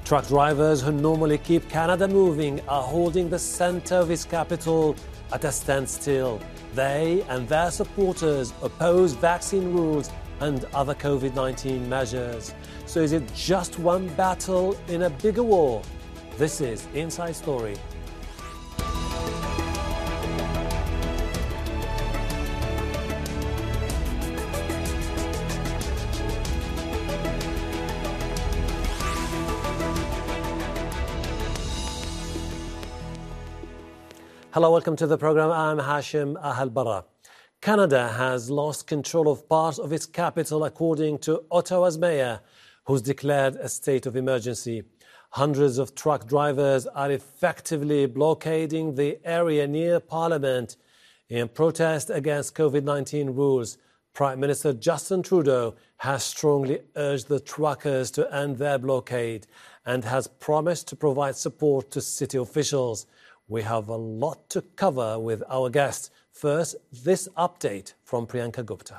Truck drivers who normally keep Canada moving are holding the centre of its capital at a standstill. They and their supporters oppose vaccine rules and other COVID-19 measures. So is it just one battle in a bigger war? This is Inside Story. Hello, welcome to the program. I'm Hashim Ahalbara. Canada has lost control of part of its capital, according to Ottawa's mayor, who's declared a state of emergency. Hundreds of truck drivers are effectively blockading the area near Parliament in protest against COVID-19 rules. Prime Minister Justin Trudeau has strongly urged the truckers to end their blockade and has promised to provide support to city officials. We have a lot to cover with our guest. First, this update from Priyanka Gupta.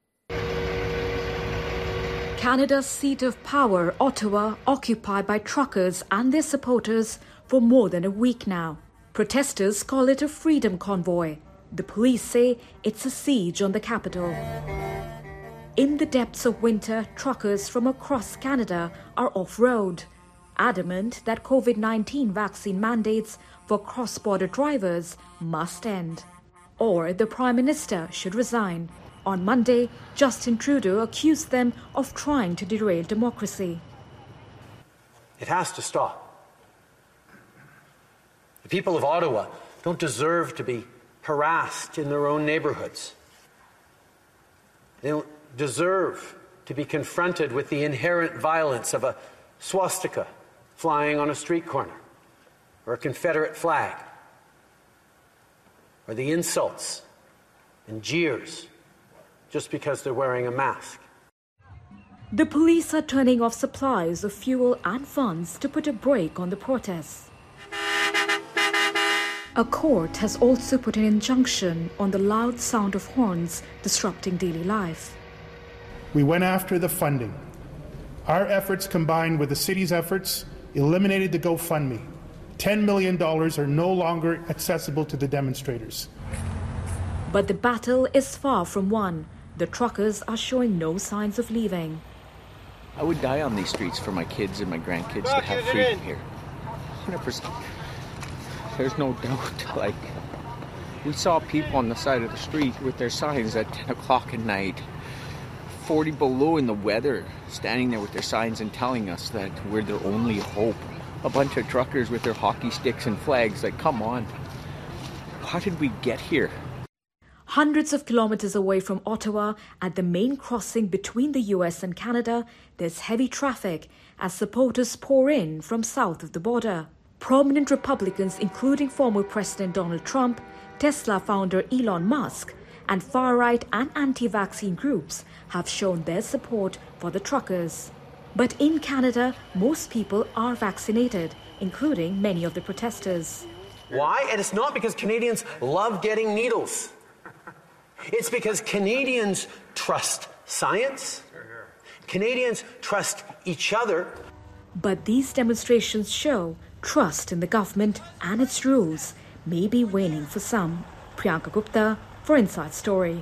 Canada's seat of power, Ottawa, occupied by truckers and their supporters for more than a week now. Protesters call it a freedom convoy. The police say it's a siege on the capital. In the depths of winter, truckers from across Canada are off-road, adamant that COVID-19 vaccine mandates for cross-border drivers must end, or the Prime Minister should resign. On Monday, Justin Trudeau accused them of trying to derail democracy. It has to stop. The people of Ottawa don't deserve to be harassed in their own neighbourhoods. They don't deserve to be confronted with the inherent violence of a swastika flying on a street corner, or a Confederate flag, or the insults and jeers just because they're wearing a mask. The police are turning off supplies of fuel and funds to put a brake on the protests. A court has also put an injunction on the loud sound of horns disrupting daily life. We went after the funding. Our efforts, combined with the city's efforts, eliminated the GoFundMe. $10 million are no longer accessible to the demonstrators. But the battle is far from won. The truckers are showing no signs of leaving. I would die on these streets for my kids and my grandkids to have freedom here. 100%. There's no doubt. We saw people on the side of the street with their signs at 10 o'clock at night, 40 below in the weather, standing there with their signs and telling us that we're their only hope. A bunch of truckers with their hockey sticks and flags. Come on. How did we get here? Hundreds of kilometers away from Ottawa, at the main crossing between the US and Canada, there's heavy traffic as supporters pour in from south of the border. Prominent Republicans, including former President Donald Trump, Tesla founder Elon Musk, and far-right and anti-vaccine groups have shown their support for the truckers. But in Canada, most people are vaccinated, including many of the protesters. Why? And it's not because Canadians love getting needles. It's because Canadians trust science. Canadians trust each other. But these demonstrations show trust in the government and its rules may be waning for some. Priyanka Gupta for Inside Story.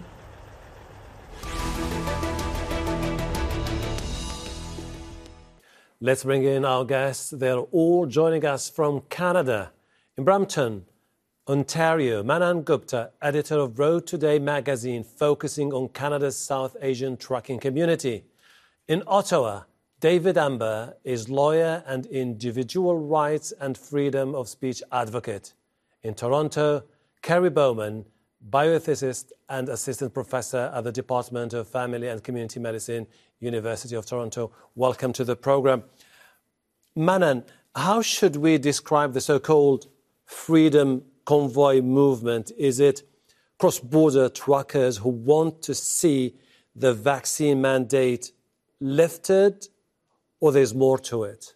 Let's bring in our guests. They're all joining us from Canada. In Brampton, Ontario, Manan Gupta, editor of Road Today magazine, focusing on Canada's South Asian trucking community. In Ottawa, David Amber is lawyer and individual rights and freedom of speech advocate. In Toronto, Kerry Bowman, bioethicist and assistant professor at the Department of Family and Community Medicine, University of Toronto. Welcome to the program. Manan, how should we describe the so-called freedom convoy movement? Is it cross-border truckers who want to see the vaccine mandate lifted, or there's more to it?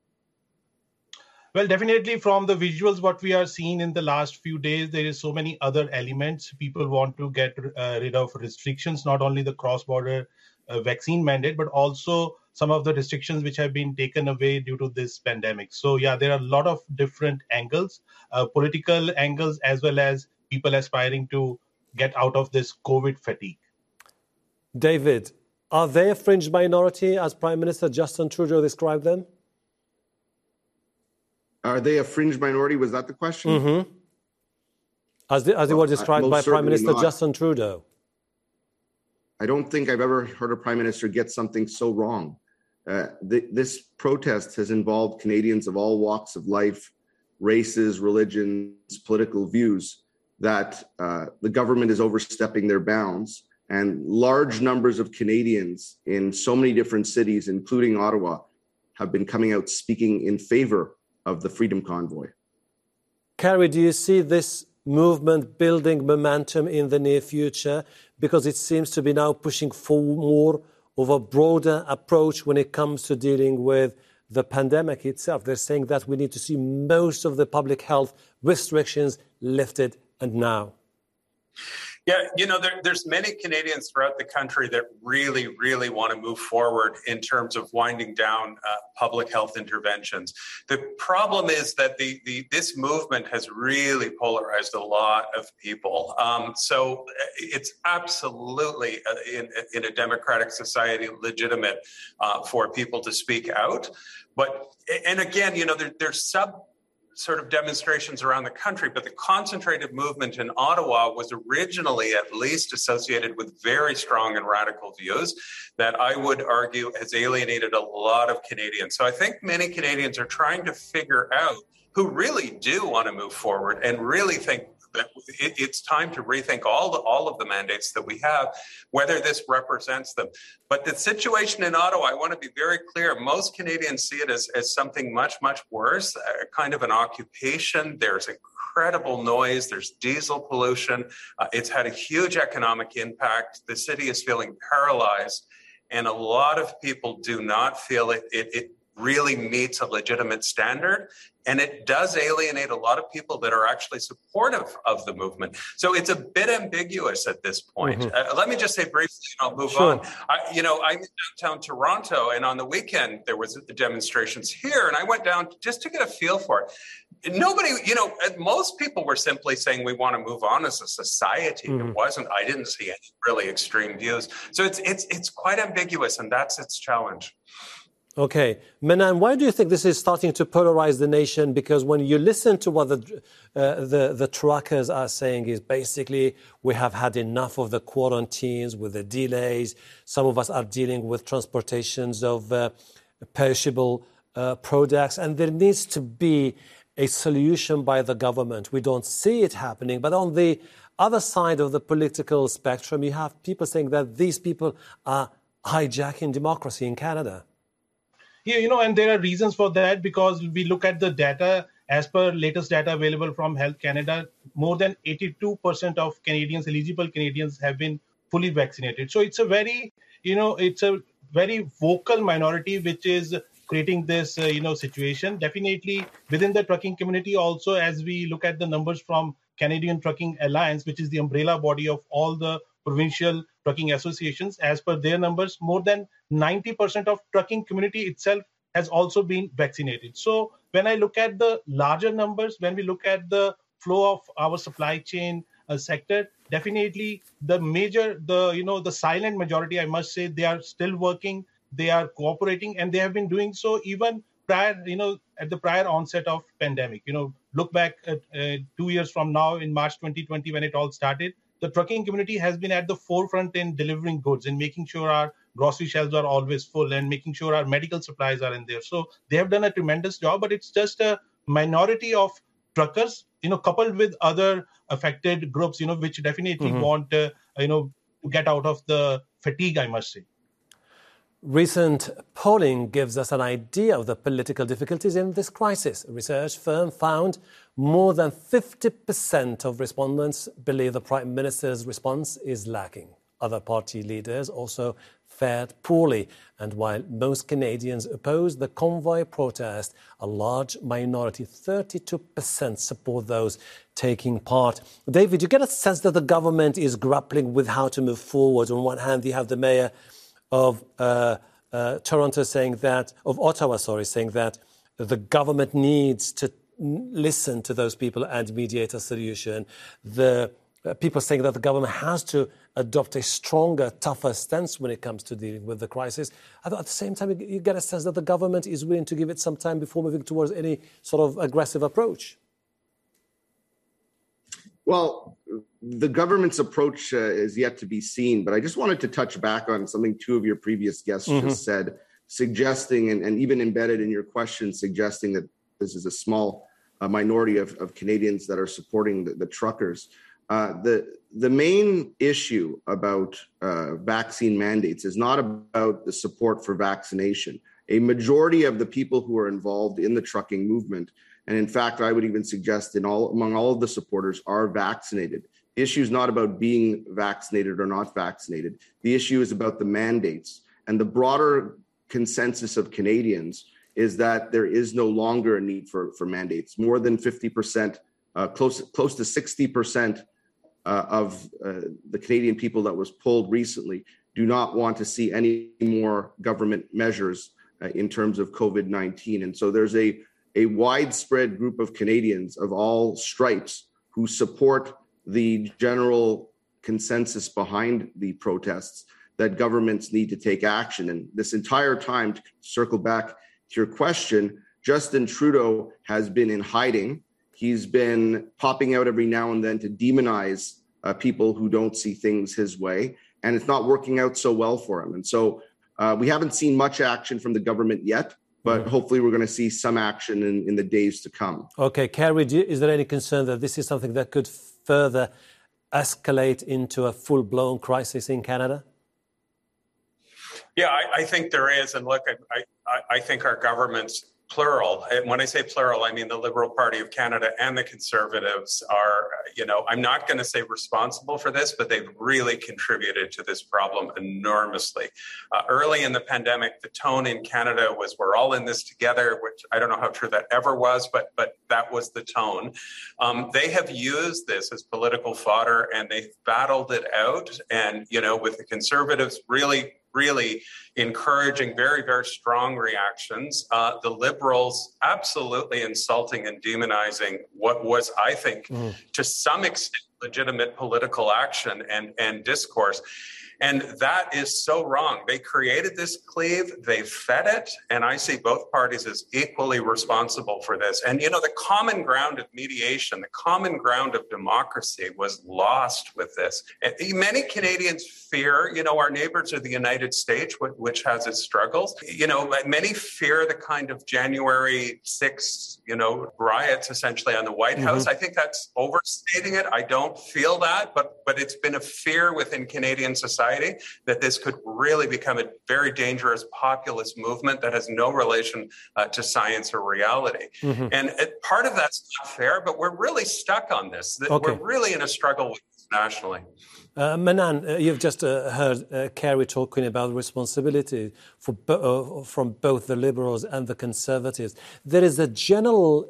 Well, definitely from the visuals, what we are seeing in the last few days, there is so many other elements. People want to get rid of restrictions, not only the cross-border vaccine mandate, but also some of the restrictions which have been taken away due to this pandemic. So yeah, there are a lot of different angles, political angles, as well as people aspiring to get out of this COVID fatigue. David, are they a fringe minority as Prime Minister Justin Trudeau described them? Are they a fringe minority? Was that the question? Mm-hmm. As they were described by Prime Minister Justin Trudeau. I don't think I've ever heard a Prime Minister get something so wrong. This protest has involved Canadians of all walks of life, races, religions, political views, that the government is overstepping their bounds. And large numbers of Canadians in so many different cities, including Ottawa, have been coming out speaking in favor of the Freedom Convoy. Carrie, do you see this movement building momentum in the near future? Because it seems to be now pushing for more of a broader approach when it comes to dealing with the pandemic itself. They're saying that we need to see most of the public health restrictions lifted, and now. Yeah, there's many Canadians throughout the country that really, really want to move forward in terms of winding down public health interventions. The problem is that this movement has really polarized a lot of people. So it's absolutely in a democratic society legitimate for people to speak out. And again, there's sort of demonstrations around the country, but the concentrated movement in Ottawa was originally at least associated with very strong and radical views that I would argue has alienated a lot of Canadians. So I think many Canadians are trying to figure out who really do want to move forward and really think that it's time to rethink all of the mandates that we have, whether this represents them. But the situation in Ottawa, I want to be very clear, most Canadians see it as something much, much worse, kind of an occupation. There's incredible noise. There's diesel pollution. It's had a huge economic impact. The city is feeling paralyzed. And a lot of people do not feel it really meets a legitimate standard. And it does alienate a lot of people that are actually supportive of the movement. So it's a bit ambiguous at this point. Mm-hmm. Let me just say briefly, and I'll move on. I'm in downtown Toronto, and on the weekend, there was demonstrations here, and I went down just to get a feel for it. Nobody, most people were simply saying we want to move on as a society. Mm-hmm. I didn't see any really extreme views. So it's quite ambiguous, and that's its challenge. Okay. Manan, why do you think this is starting to polarize the nation? Because when you listen to what the truckers are saying is basically we have had enough of the quarantines with the delays. Some of us are dealing with transportations of perishable products, and there needs to be a solution by the government. We don't see it happening. But on the other side of the political spectrum, you have people saying that these people are hijacking democracy in Canada. Yeah, and there are reasons for that, because we look at the data. As per latest data available from Health Canada, more than 82% of eligible Canadians have been fully vaccinated. So it's a very vocal minority which is creating this, situation. Definitely within the trucking community also, as we look at the numbers from Canadian Trucking Alliance, which is the umbrella body of all the provincial trucking associations, as per their numbers, more than 90% of trucking community itself has also been vaccinated. So when I look at the larger numbers, when we look at the flow of our supply chain sector, definitely the silent majority, I must say, they are still working, they are cooperating, and they have been doing so even prior, at the prior onset of pandemic. Look back at 2 years from now in March 2020 when it all started. The trucking community has been at the forefront in delivering goods and making sure our grocery shelves are always full and making sure our medical supplies are in there. So they have done a tremendous job, but it's just a minority of truckers, coupled with other affected groups, which definitely want, to get out of the fatigue, I must say. Recent polling gives us an idea of the political difficulties in this crisis. A research firm found more than 50% of respondents believe the Prime Minister's response is lacking. Other party leaders also fared poorly. And while most Canadians oppose the convoy protest, a large minority, 32%, support those taking part. David, you get a sense that the government is grappling with how to move forward. On one hand, you have the mayor of Toronto saying that, of Ottawa, saying that the government needs to listen to those people and mediate a solution. The people saying that the government has to adopt a stronger, tougher stance when it comes to dealing with the crisis. At the same time, you get a sense that the government is willing to give it some time before moving towards any sort of aggressive approach. Well, the government's approach is yet to be seen, but I just wanted to touch back on something two of your previous guests just said, suggesting, and even embedded in your question, suggesting that this is a small minority of Canadians that are supporting the truckers. The main issue about vaccine mandates is not about the support for vaccination. A majority of the people who are involved in the trucking movement, and in fact, I would even suggest among all of the supporters, are vaccinated. The issue is not about being vaccinated or not vaccinated. The issue is about the mandates. And the broader consensus of Canadians is that there is no longer a need for mandates. More than 50%, close to 60% of the Canadian people that was polled recently do not want to see any more government measures in terms of COVID-19. And so there's a widespread group of Canadians of all stripes who support the general consensus behind the protests that governments need to take action. And this entire time, to circle back to your question, Justin Trudeau has been in hiding. He's been popping out every now and then to demonize people who don't see things his way, and it's not working out so well for him. And so we haven't seen much action from the government yet, but hopefully we're going to see some action in the days to come. Okay, Kerry, is there any concern that this is something that could further escalate into a full-blown crisis in Canada? Yeah, I think there is. And look, I think our government's plural. And when I say plural, I mean the Liberal Party of Canada and the Conservatives are, I'm not going to say responsible for this, but they've really contributed to this problem enormously. Early in the pandemic, the tone in Canada was we're all in this together, which I don't know how true that ever was, but that was the tone. They have used this as political fodder and they've battled it out. And, with the Conservatives really encouraging very, very strong reactions. The Liberals absolutely insulting and demonizing what was, I think, to some extent, legitimate political action and discourse. And that is so wrong. They created this cleave, they fed it, and I see both parties as equally responsible for this. And, the common ground of mediation, the common ground of democracy was lost with this. And many Canadians fear, our neighbors are the United States, which has its struggles. Many fear the kind of January 6th, riots essentially on the White House. I think that's overstating it. I don't feel that, but it's been a fear within Canadian society that this could really become a very dangerous populist movement that has no relation to science or reality. And part of that's not fair, but we're really stuck on this. We're really in a struggle with this nationally. Manan, you've just heard Kerry talking about responsibility from both the Liberals and the Conservatives. There is a general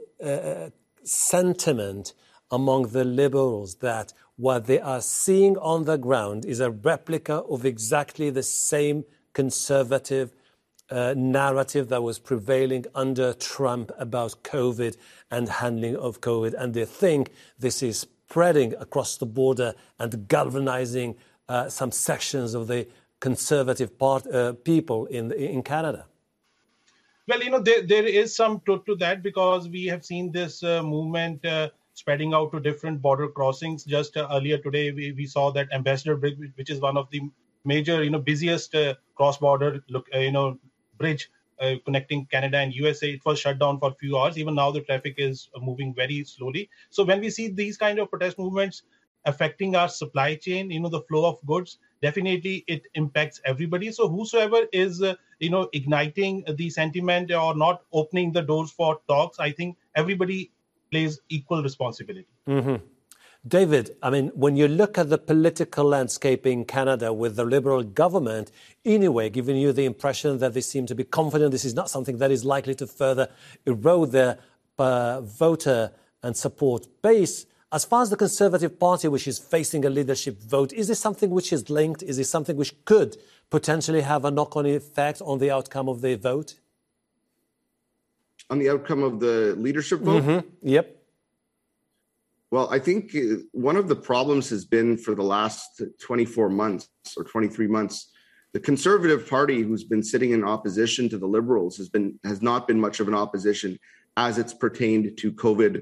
sentiment among the Liberals that what they are seeing on the ground is a replica of exactly the same conservative narrative that was prevailing under Trump about COVID and handling of COVID. And they think this is spreading across the border and galvanizing some sections of the conservative people in Canada. Well, there is some truth to that because we have seen this movement spreading out to different border crossings. Just earlier today, we saw that Ambassador Bridge, which is one of the major, busiest cross-border, bridge connecting Canada and USA. It was shut down for a few hours. Even now, the traffic is moving very slowly. So when we see these kind of protest movements affecting our supply chain, the flow of goods, definitely it impacts everybody. So whosoever is, igniting the sentiment or not opening the doors for talks, I think everybody plays equal responsibility. David, when you look at the political landscape in Canada with the Liberal government, in a way, giving you the impression that they seem to be confident this is not something that is likely to further erode their voter and support base, As far as the Conservative Party, which is facing a leadership vote, is this something which is linked? Is this something which could potentially have a knock-on effect on the outcome of the vote? On the outcome of the leadership vote? Mm-hmm. Yep. Well, I think one of the problems has been for the last 24 months or 23 months, the Conservative Party, who's been sitting in opposition to the Liberals, has not been much of an opposition as it's pertained to COVID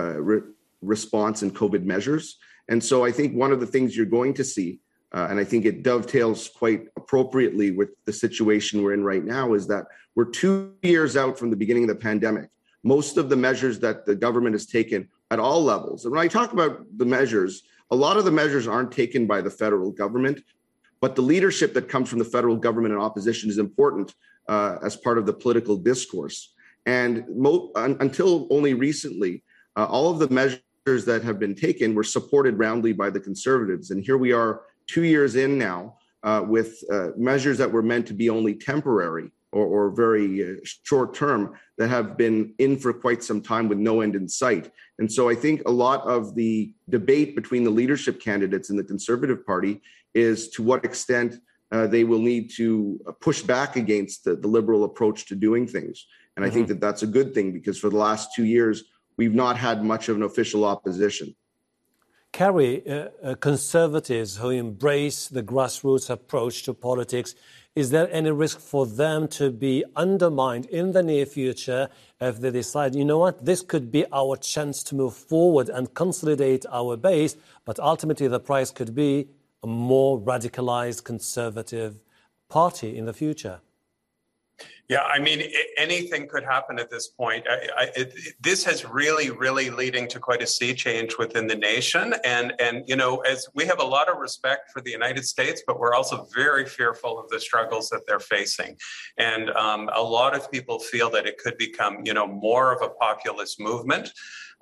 response and COVID measures. And so I think one of the things you're going to see, and I think it dovetails quite appropriately with the situation we're in right now, is that we're 2 years out from the beginning of the pandemic. Most of the measures that the government has taken at all levels, and when I talk about the measures, a lot of the measures aren't taken by the federal government, but the leadership that comes from the federal government and opposition is important as part of the political discourse. And until only recently, all of the measures that have been taken were supported roundly by the Conservatives. And here we are 2 years in now with measures that were meant to be only temporary or very short term that have been in for quite some time with no end in sight. And so I think a lot of the debate between the leadership candidates in the Conservative Party is to what extent they will need to push back against the Liberal approach to doing things. And I think that that's a good thing, because for the last 2 years, we've not had much of an official opposition. Carrie, Conservatives who embrace the grassroots approach to politics, is there any risk for them to be undermined in the near future if they decide, you know what, this could be our chance to move forward and consolidate our base, but ultimately the price could be a more radicalized Conservative Party in the future? Yeah, I mean, anything could happen at this point. This has really leading to quite a sea change within the nation. And you know, as we have a lot of respect for the United States, but we're also very fearful of the struggles that they're facing. And a lot of people feel that it could become, you know, more of a populist movement.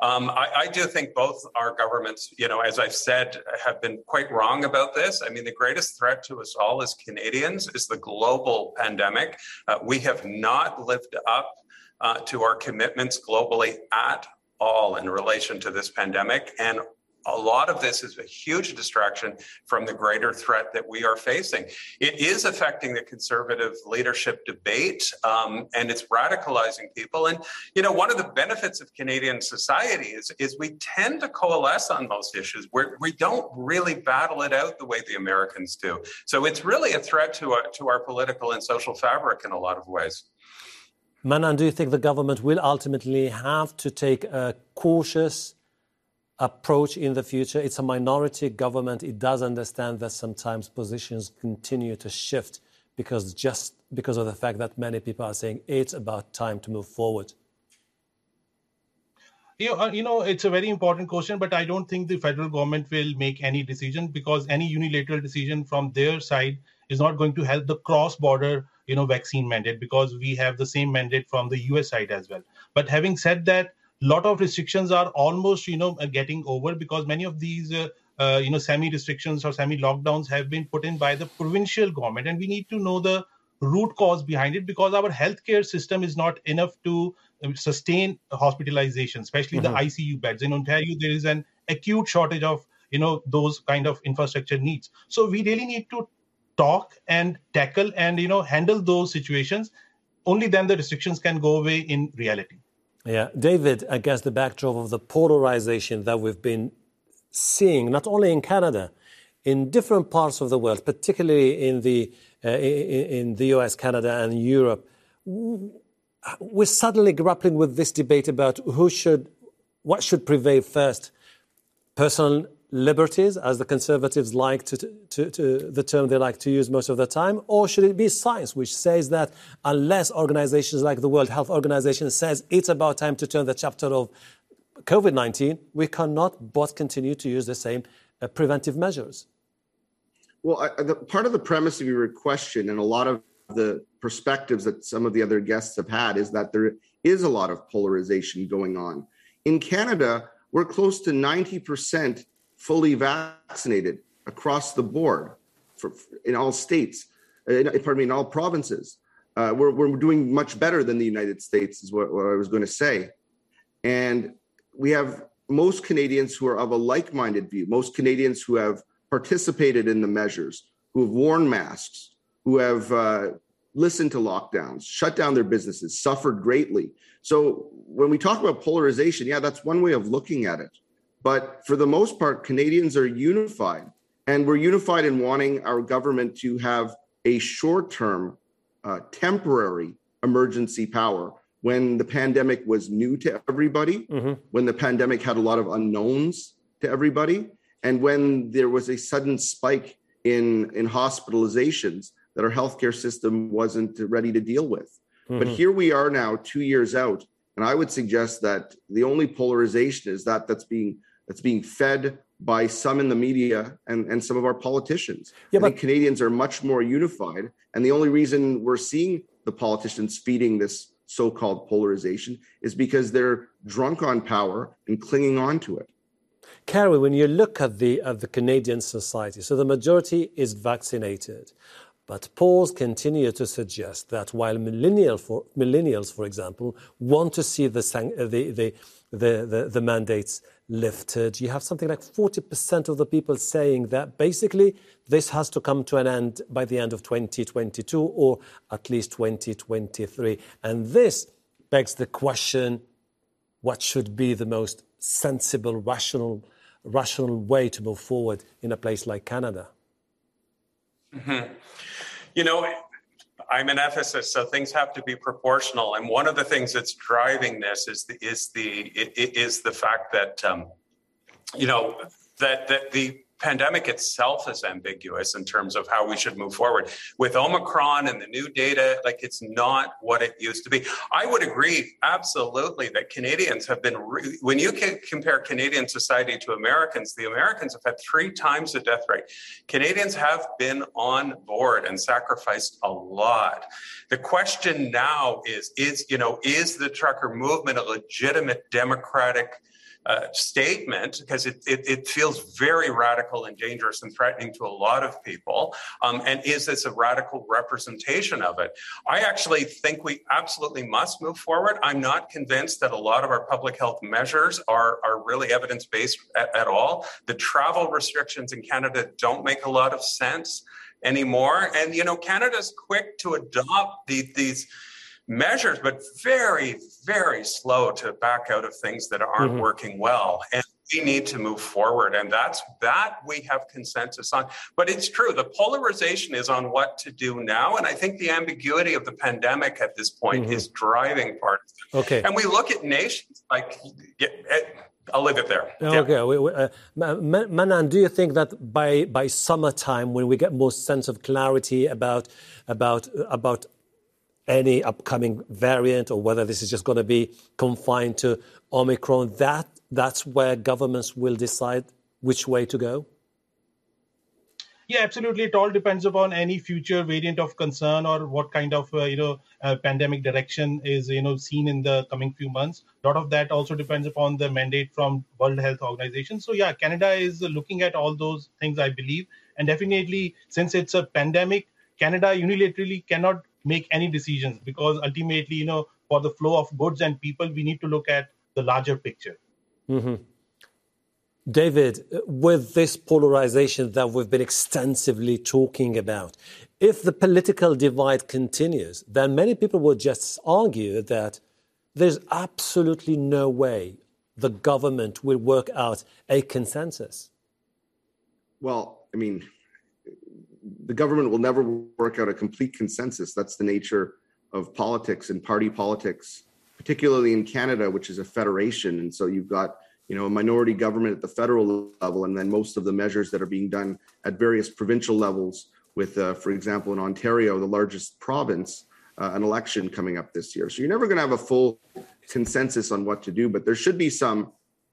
I do think both our governments, you know, as I've said, have been quite wrong about this. I mean, the greatest threat to us all as Canadians is the global pandemic. We have not lived up to our commitments globally at all in relation to this pandemic. And a lot of this is a huge distraction from the greater threat that we are facing. It is affecting the Conservative leadership debate, and it's radicalizing people. And, you know, one of the benefits of Canadian society is we tend to coalesce on most issues where we don't really battle it out the way the Americans do. So it's really a threat to our political and social fabric in a lot of ways. Manan, do you think the government will ultimately have to take a cautious approach in the future? It's a minority government. It does understand that sometimes positions continue to shift because of the fact that many people are saying it's about time to move forward. You know, it's a very important question, but I don't think the federal government will make any decision, because any unilateral decision from their side is not going to help the cross-border, you know, vaccine mandate, because we have the same mandate from the US side as well. But having said that, a lot of restrictions are almost, you know, getting over, because many of these, you know, semi-restrictions or semi-lockdowns have been put in by the provincial government. And we need to know the root cause behind it, because our healthcare system is not enough to sustain hospitalization, especially the ICU beds. In Ontario, there is an acute shortage of, you know, those kind of infrastructure needs. So we really need to talk and tackle and, you know, handle those situations. Only then the restrictions can go away in reality. Yeah, David, against the backdrop of the polarization that we've been seeing, not only in Canada, in different parts of the world, particularly in the US, Canada, and Europe, we're suddenly grappling with this debate about what should prevail first: personal liberties, as the Conservatives like to the term they like to use most of the time, or should it be science, which says that unless organizations like the World Health Organization says it's about time to turn the chapter of COVID-19, we cannot but continue to use the same preventive measures? Well, part of the premise of your question and a lot of the perspectives that some of the other guests have had is that there is a lot of polarization going on. In Canada, we're close to 90% fully vaccinated across the board in all states, in all provinces. We're doing much better than the United States is what I was going to say. And we have most Canadians who are of a like-minded view, most Canadians who have participated in the measures, who have worn masks, who have listened to lockdowns, shut down their businesses, suffered greatly. So when we talk about polarization, yeah, that's one way of looking at it. But for the most part, Canadians are unified. And we're unified in wanting our government to have a short-term, temporary emergency power when the pandemic was new to everybody, when the pandemic had a lot of unknowns to everybody, and when there was a sudden spike in hospitalizations that our healthcare system wasn't ready to deal with. But here we are now 2 years out, and I would suggest that the only polarization is that's being fed by some in the media and some of our politicians. I think Canadians are much more unified, and the only reason we're seeing the politicians feeding this so-called polarization is because they're drunk on power and clinging on to it. Carrie, when you look at the Canadian society, so the majority is vaccinated, but polls continue to suggest that while millennials, for example, want to see the mandates lifted, you have something like 40% of the people saying that basically this has to come to an end by the end of 2022 or at least 2023. And this begs the question, what should be the most sensible, rational way to move forward in a place like Canada? You know, I'm an ethicist, so things have to be proportional. And one of the things that's driving this is the fact that that the pandemic itself is ambiguous in terms of how we should move forward. With Omicron and the new data, like, it's not what it used to be. I would agree absolutely that Canadians have been, when you can compare Canadian society to Americans, the Americans have had 3 times the death rate. Canadians have been on board and sacrificed a lot. The question now is the trucker movement a legitimate democratic statement, because it feels very radical and dangerous and threatening to a lot of people. And is this a radical representation of it? I actually think we absolutely must move forward. I'm not convinced that a lot of our public health measures are really evidence-based at all. The travel restrictions in Canada don't make a lot of sense anymore. And, Canada's quick to adopt these measures, but very, very slow to back out of things that aren't working well. And we need to move forward. And that we have consensus on. But it's true, the polarization is on what to do now. And I think the ambiguity of the pandemic at this point is driving part of it. Okay. And we look at nations like... I'll leave it there. Okay. Manan, do you think that by summertime, when we get more sense of clarity about any upcoming variant, or whether this is just going to be confined to Omicron, that's where governments will decide which way to go? Yeah, absolutely. It all depends upon any future variant of concern or what kind of pandemic direction is seen in the coming few months. A lot of that also depends upon the mandate from World Health Organization. So yeah, Canada is looking at all those things, I believe, and definitely, since it's a pandemic, Canada unilaterally cannot make any decisions, because ultimately, for the flow of goods and people, we need to look at the larger picture. David, with this polarization that we've been extensively talking about, if the political divide continues, then many people will just argue that there's absolutely no way the government will work out a consensus. Well, I mean, the government will never work out a complete consensus. That's the nature of politics and party politics, particularly in Canada, which is a federation. And so you've got, a minority government at the federal level, and then most of the measures that are being done at various provincial levels with, for example, in Ontario, the largest province, an election coming up this year. So you're never going to have a full consensus on what to do, but there should be some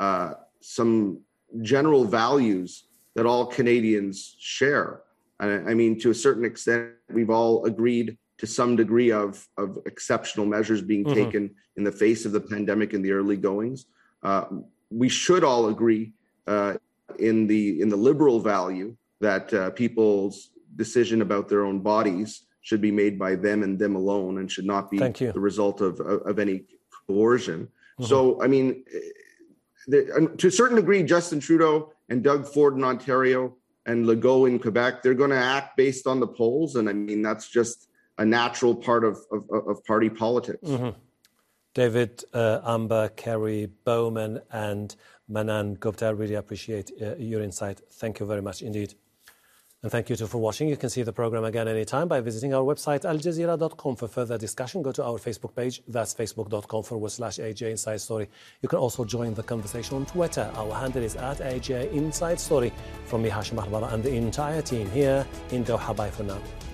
general values that all Canadians share. I mean, to a certain extent, we've all agreed to some degree of exceptional measures being taken in the face of the pandemic in the early goings. We should all agree in the liberal value that people's decision about their own bodies should be made by them and them alone, and should not be the result of any coercion. So, I mean, to a certain degree, Justin Trudeau and Doug Ford in Ontario and Legault in Quebec, they're going to act based on the polls. And I mean, that's just a natural part of party politics. Mm-hmm. David, Amber, Kerry, Bowman, and Manan Gupta, I really appreciate your insight. Thank you very much indeed. And thank you too for watching. You can see the program again anytime by visiting our website, aljazeera.com. For further discussion, go to our Facebook page. That's facebook.com/AJ Inside Story. You can also join the conversation on Twitter. Our handle is @AJ Inside Story. From me, Hashim Ahbara, and the entire team here in Doha. Bye for now.